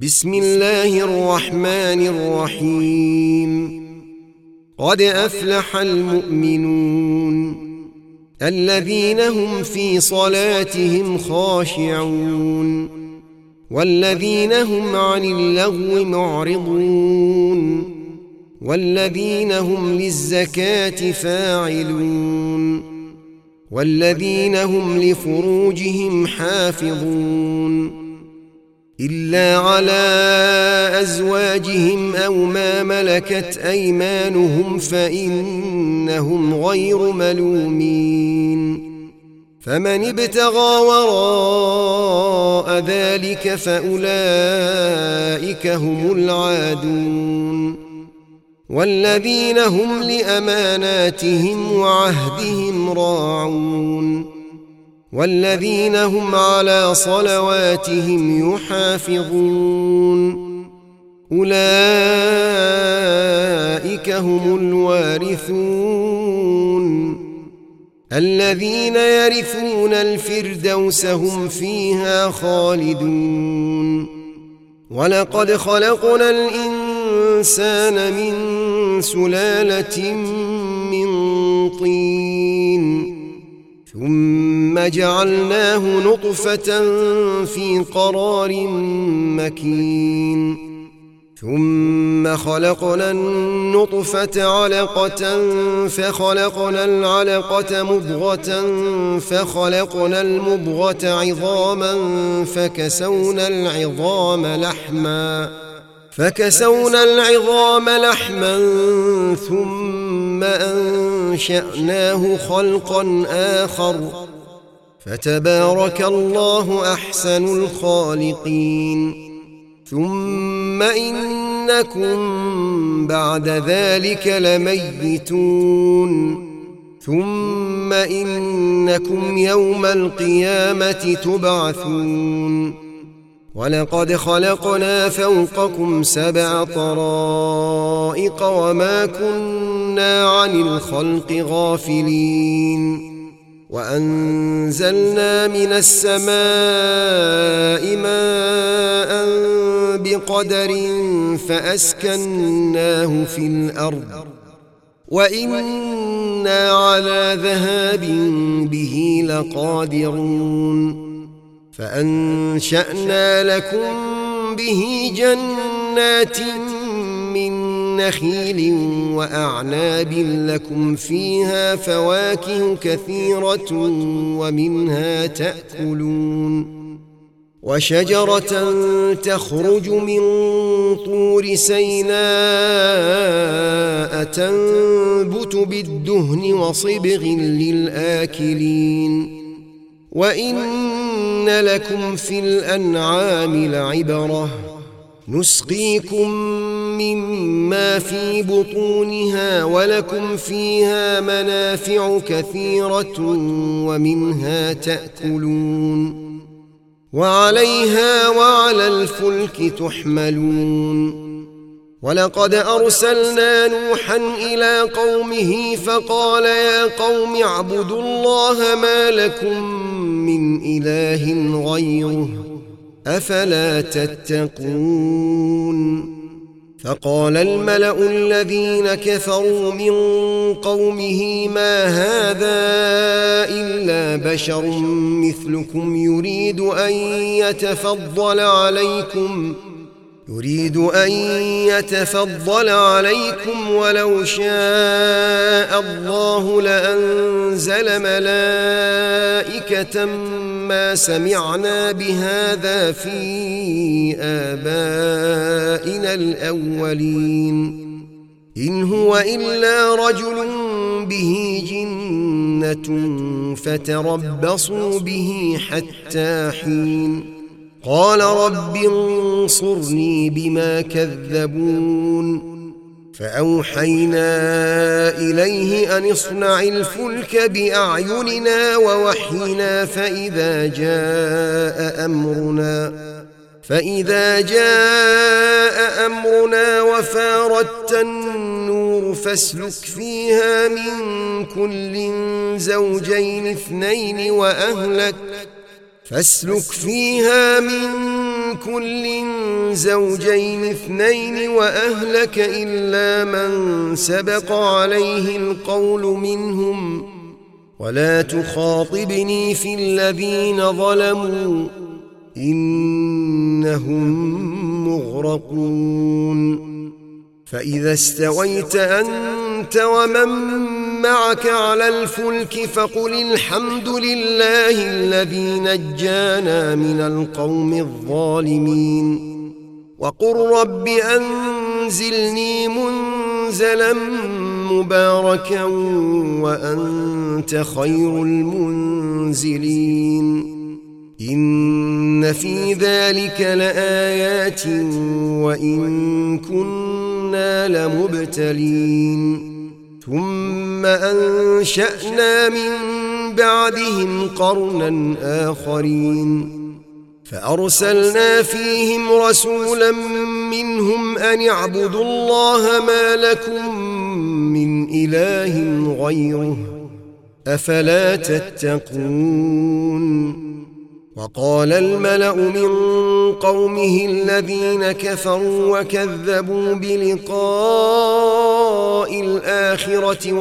بسم الله الرحمن الرحيم. قد أفلح المؤمنون الذين هم في صلاتهم خاشعون والذين هم عن اللغو معرضون والذين هم للزكاة فاعلون والذين هم لفروجهم حافظون إلا على أزواجهم أو ما ملكت أيمانهم فإنهم غير ملومين. فمن ابتغى وراء ذلك فأولئك هم العادون والذين هم لأماناتهم وعهدهم راعون والذين هم على صلواتهم يحافظون أولئك هم الوارثون الذين يرثون الفردوس هم فيها خالدون. ولقد خلقنا الإنسان من سلالة من طين ثم جعلناه نطفة في قرار مكين ثم خلقنا النطفة علقة فخلقنا العلقة مضغة فخلقنا المضغة عظاما فكسونا العظام لحما ثم أنشأناه خلقا آخر فتبارك الله أحسن الخالقين. ثم إنكم بعد ذلك لميتون ثم إنكم يوم القيامة تبعثون. ولقد خلقنا فوقكم 7 طرائق وما كنا عن الخلق غافلين. وأنزلنا من السماء ماء بقدر فأسكناه في الأرض وإنا على ذهاب به لقادرون. فأنشأنا لكم به جنات من نخيل وأعناب لكم فيها فواكه كثيرة ومنها تأكلون. وشجرة تخرج من طور سيناء تنبت بالدهن وصبغ للآكلين. وإن لكم في الأنعام لعبرة نسقيكم مما في بطونها ولكم فيها منافع كثيرة ومنها تأكلون وعليها وعلى الفلك تحملون. ولقد أرسلنا نوحا إلى قومه فقال يا قوم اعبدوا الله ما لكم من إله غيره أفلا تتقون. فقال الملأ الذين كفروا من قومه ما هذا إلا بشر مثلكم يريد أن يتفضل عليكم ولو شاء الله لأنزل ملائكة ما سمعنا بهذا في آبائنا الأولين إن هو إلا رجل به جنة فتربصوا به حتى حين. قال رب انصرني بما كذبون. فأوحينا إليه أن اصنع الفلك بأعيننا ووحينا فإذا جاء أمرنا وفاردت النور فاسلك فيها من كل زوجين 2 فاسلك فيها من كل زوجين اثنين وأهلك إلا من سبق عليه القول منهم ولا تخاطبني في الذين ظلموا إنهم مغرقون فإذا استويت أنت ومن معك على الفلك فقل الحمد لله الذي نجانا من القوم الظالمين وقل رب أنزلني منزلا مباركا وأنت خير المنزلين إن في ذلك لآيات وإن كنا لمبتلين ثم أنشأنا من بعدهم قرنا آخرين فأرسلنا فيهم رسولا منهم أن اعبدوا الله ما لكم من إله غيره أفلا تتقون وقال الملأ من قومه الذين كفروا وكذبوا بلقاء الآخرة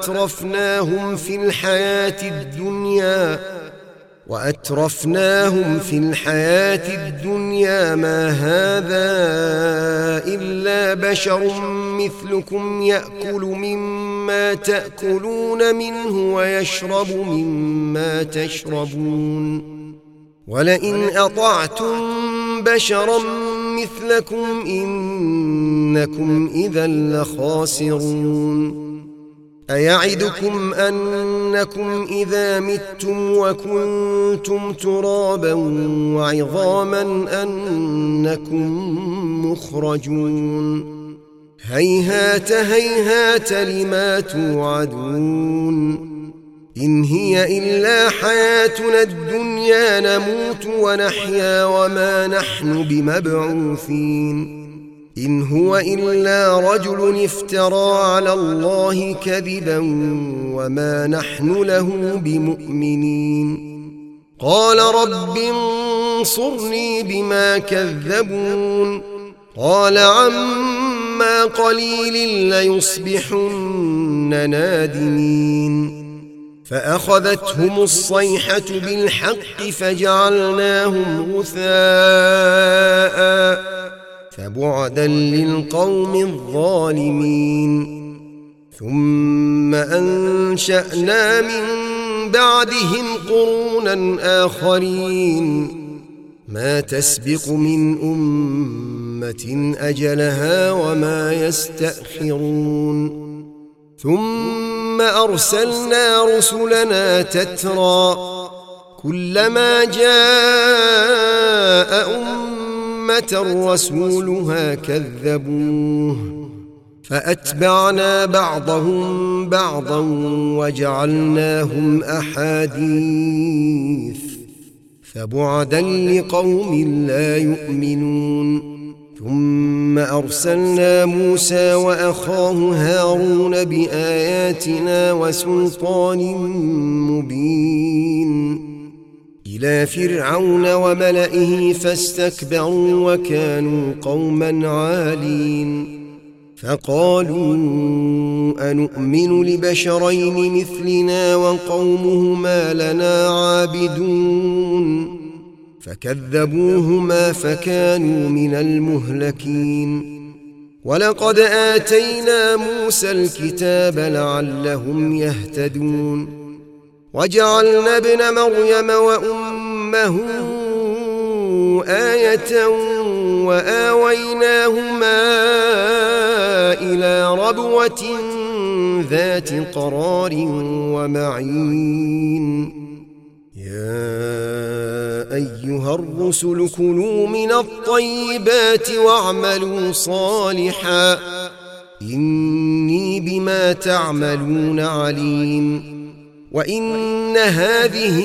وأترفناهم في الحياة الدنيا ما هذا إلا بشر مثلكم يأكل مما تأكلون منه ويشرب مما تشربون ولئن أطعتم بشرا مثلكم إنكم إذا لخاسرون أيعدكم أنكم إذا متم وكنتم ترابا وعظاما أنكم مخرجون هيهات هيهات لما توعدون إن هي إلا حياتنا الدنيا نموت ونحيا وما نحن بمبعوثين إن هو إلا رجل افترى على الله كذبا وما نحن له بمؤمنين قال رب انصرني بما كذبون قال عما قليل ليصبحن نادمين فأخذتهم الصيحة بالحق فجعلناهم غثاء فبعدا للقوم الظالمين ثم أنشأنا من بعدهم قرونا آخرين ما تسبق من أمة أجلها وما يستأخرون ثم أرسلنا رسلنا تترى كلما جاء أمة رسولها كذبوه فأتبعنا بعضهم بعضا وجعلناهم أحاديث فبعدا لقوم لا يؤمنون ثم أرسلنا موسى وأخاه هارون بآياتنا وسلطان مبين إلى فرعون وملئه فاستكبروا وكانوا قوما عالين فقالوا أنؤمن لبشرين مثلنا وقومهما لنا عابدون فكذبوهما فكانوا من المهلكين ولقد آتينا موسى الكتاب لعلهم يهتدون وجعلنا ابن مريم وأمه آية وآويناهما إلى ربوة ذات قرار ومعين يا أيها الرسل كلوا من الطيبات واعملوا صالحا إني بما تعملون عليم وإن هذه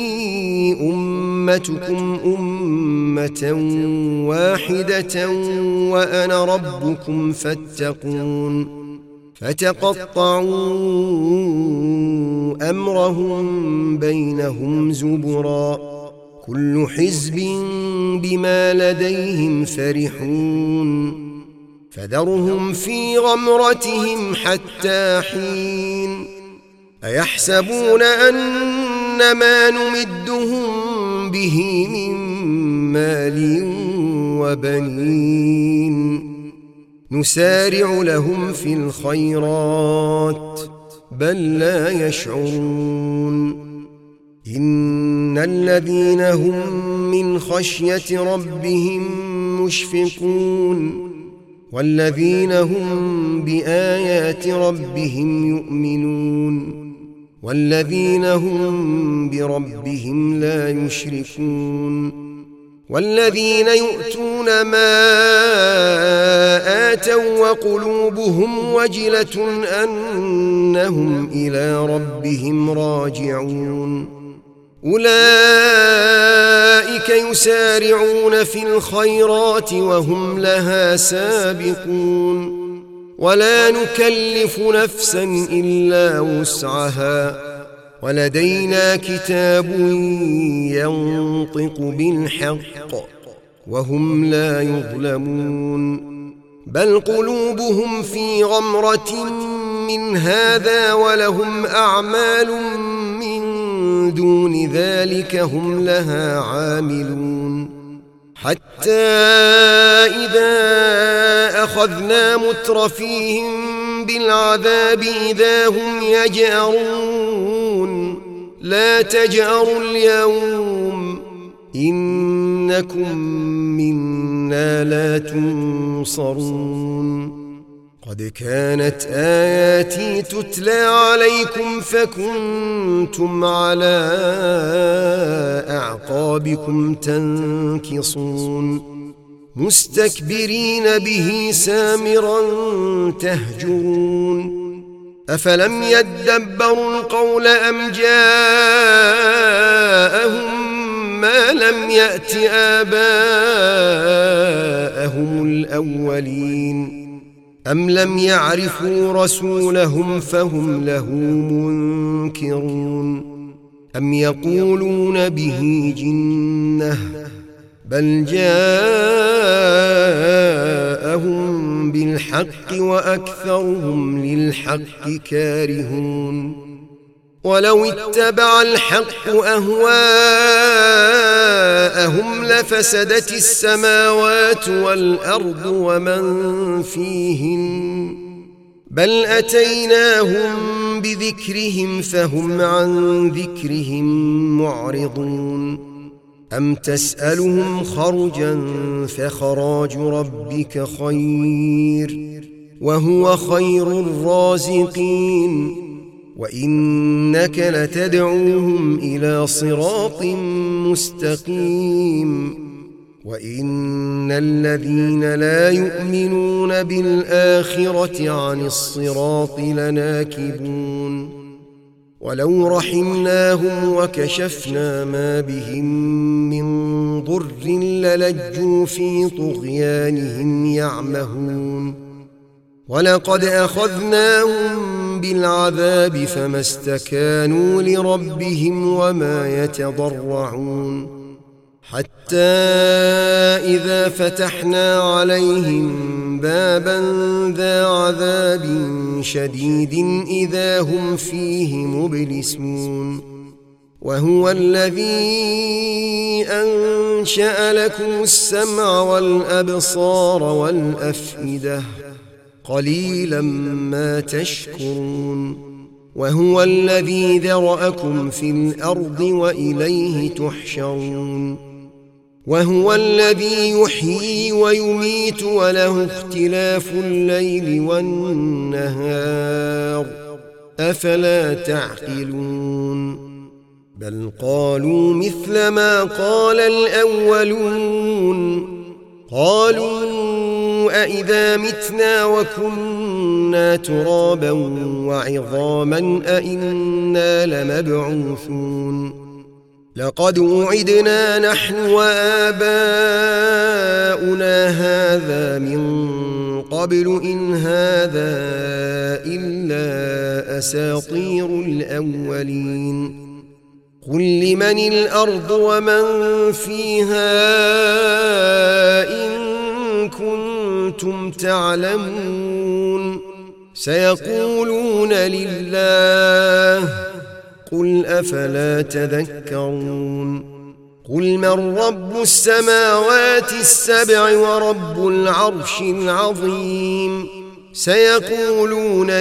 أمتكم أمة واحدة وأنا ربكم فاتقون فتقطعوا أمرهم بينهم زبرا كل حزب بما لديهم فرحون فذرهم في غمرتهم حتى حين أيحسبون أن ما نمدهم به من مال وبنين نسارع لهم في الخيرات بل لا يشعرون إن الذين هم من خشية ربهم مشفقون والذين هم بآيات ربهم يؤمنون والذين هم بربهم لا يشركون والذين يؤتون ما آتوا وقلوبهم وجلة أنهم إلى ربهم راجعون أولئك يسارعون في الخيرات وهم لها سابقون ولا نكلف نفسا إلا وسعها ولدينا كتاب ينطق بالحق وهم لا يظلمون بل قلوبهم في غمرة من هذا ولهم أعمال من دون ذلك هم لها عاملون حتى إذا أخذنا مترفيهم بالعذاب إذا هم يجأرون لا تجأروا اليوم إنكم منا لا تنصرون قد كانت آياتي تتلى عليكم فكنتم على أعقابكم تنكصون مستكبرين به سامرا تهجرون أفلم يدبروا القول أم جاءهم ما لم يأت آباءهم الأولين أم لم يعرفوا رسولهم فهم له منكرون أم يقولون به جنة بل جاءهم بالحق وأكثرهم للحق كارهون ولو اتبع الحق أهواءهم لفسدت السماوات والأرض ومن فيهن بل أتيناهم بذكرهم فهم عن ذكرهم معرضون أم تسألهم خرجا فخراج ربك خير وهو خير الرازقين وإنك لتدعوهم إلى صراط مستقيم وإن الذين لا يؤمنون بالآخرة عن الصراط لناكبون ولو رحمناهم وكشفنا ما بهم من ضر للجوا في طغيانهم يعمهون ولقد أخذناهم بالعذاب فما استكانوا لربهم وما يتضرعون حتى إذا فتحنا عليهم بابا ذا عذاب شديد إذا هم فيه مبلسون وهو الذي أنشأ لكم السمع والأبصار والأفئدة قليلا ما تشكرون وهو الذي ذرأكم في الأرض وإليه تحشرون وهو الذي يحيي ويميت وله اختلاف الليل والنهار أفلا تعقلون بل قالوا مثل ما قال الأولون قالوا أإذا متنا وكنا ترابا وعظاما أإنا لمبعوثون لقد وعدنا نحن وآباؤنا هذا من قبل إن هذا إلا أساطير الأولين قل لمن الأرض ومن فيها إن كنتم تعلمون سيقولون لله قل أفلا تذكرون قل من رب السماوات السبع ورب العرش العظيم سيقولون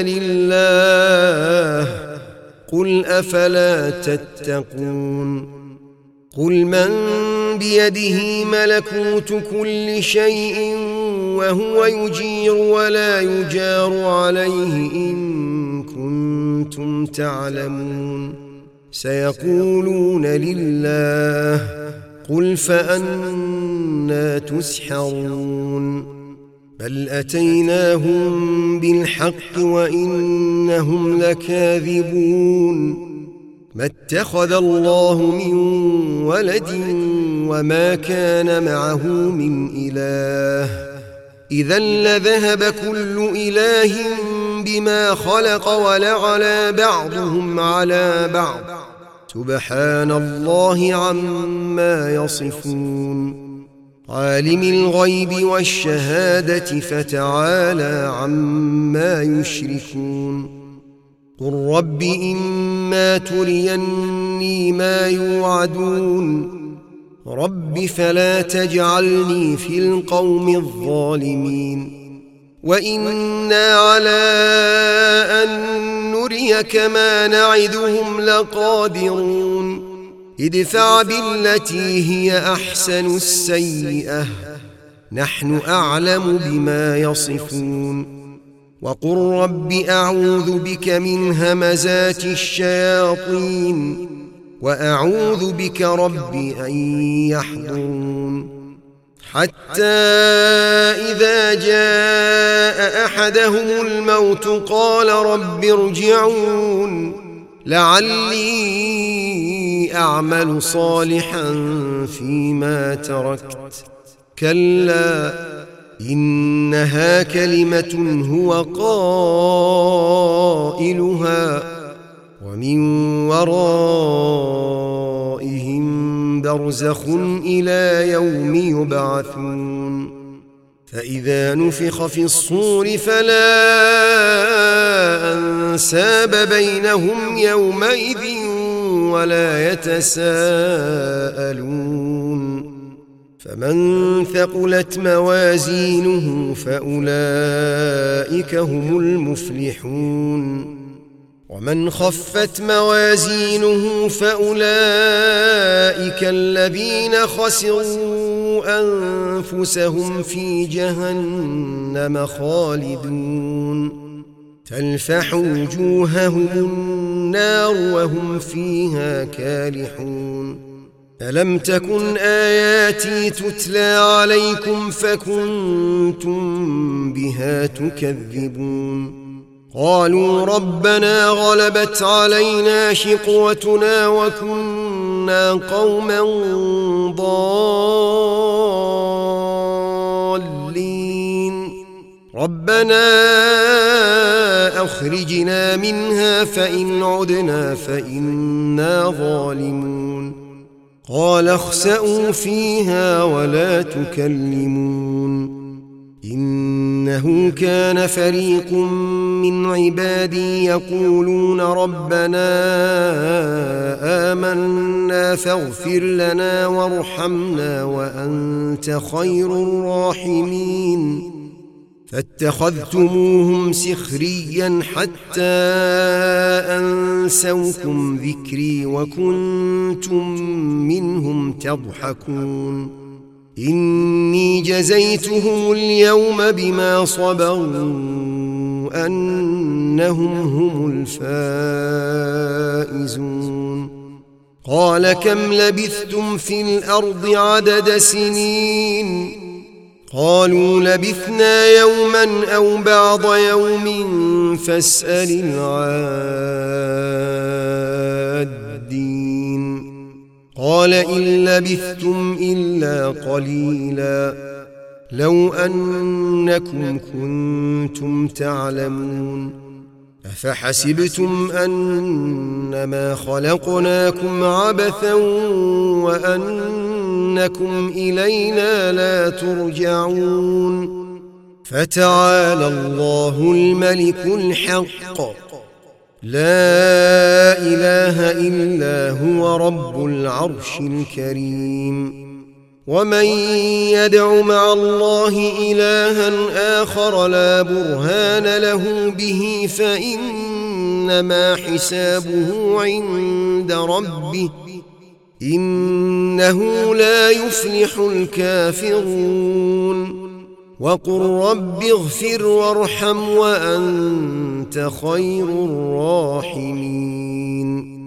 لله قل أفلا تتقون قل من بيده ملكوت كل شيء وهو يجير ولا يجار عليه إن كنتم تعلمون سيقولون لله قل فأنى تسحرون بل أتيناهم بالحق وإنهم لكاذبون ما اتخذ الله من ولد وما كان معه من إله إذا لذهب كل إله بما خلق ولعلى بعضهم على بعض سبحان الله عما يصفون عالم الغيب والشهادة فتعالى عما يشركون قل رب إما تريني ما يوعدون رب فلا تجعلني في القوم الظالمين وإنا على أن نريك ما نعدهم لقادرون ادفع بالتي هي أحسن السيئة نحن أعلم بما يصفون وقل رب أعوذ بك من همزات الشياطين وأعوذ بك رب أن يحضرون حتى إذا جاء أحدهم الموت قال رب ارجعون لعلي أعمل صالحا فيما تركت كلا إنها كلمة هو قائلها ومن ورائهم برزخ إلى يوم يبعثون فإذا نفخ في الصور فلا أنساب بينهم يومئذ ولا يتساءلون فمن ثقلت موازينه فأولئك هم المفلحون ومن خفت موازينه فأولئك الذين خسروا أنفسهم في جهنم خالدون تلفح وجوههم النار وهم فيها كالحون ألم تكن آياتي تتلى عليكم فكنتم بها تكذبون قالوا ربنا غلبت علينا شقوتنا وكنا قوما ضالين ربنا أخرجنا منها فإن عدنا فإنا ظالمون قال اخسئوا فيها ولا تكلمون إنه كان فريق من عبادي يقولون ربنا آمنا فاغفر لنا وارحمنا وأنت خير الراحمين فاتخذتموهم سخريا حتى أنسوكم ذكري وكنتم منهم تضحكون إني جزيتهم اليوم بما صبروا أنهم هم الفائزون قال كم لبثتم في الأرض عدد سنين قالوا لبثنا يوما أو بعض يوم فاسأل العادين قال إن لبثتم إلا قليلا لو أنكم كنتم تعلمون أفحسبتم أنما خلقناكم عبثا وأنكم إلينا لا ترجعون فتعالى الله الملك الحق لا إله إلا هو رب العرش الكريم ومن يدع مع الله إلها آخر لا برهان له به فإنما حسابه عند ربه إنه لا يفلح الكافرون وقل رب اغفر وارحم وأنت خير الراحمين